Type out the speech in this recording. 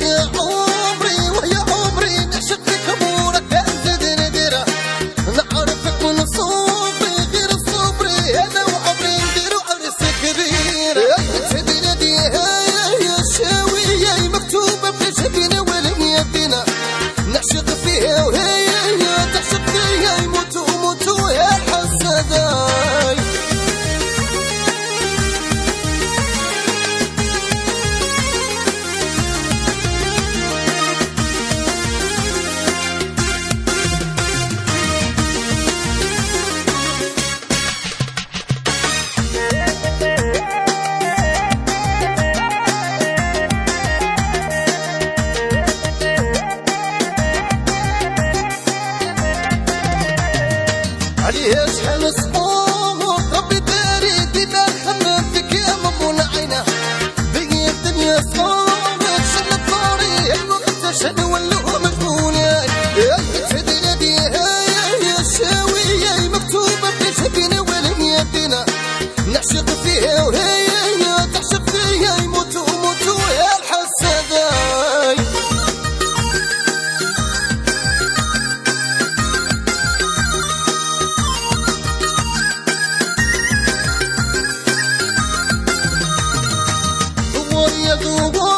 يا عمري ويا عمري نعشق فيك امورك ازيد نديره نعرفك من صوفي غير صبري انا وعمري نديرو عرس كبير تبي ناديها يا شاوية مكتوبة بجبينة ولم يدينا نعشق فيها وهي تعشق فيها يموتوا وموتوا يا حسداي عليه شحال صبور ربي داري ديما نحمل فيك يا مامونا عينه بقي الدنيا صارت شن الطاري المغتة شن ولو مجنونة تهدي ناديها يا شاوية مكتوبة بجبينة ولم يدينا نعشق فيها وهي تعشق فيها يموتوا وموتوا يا الحسداي يا دوب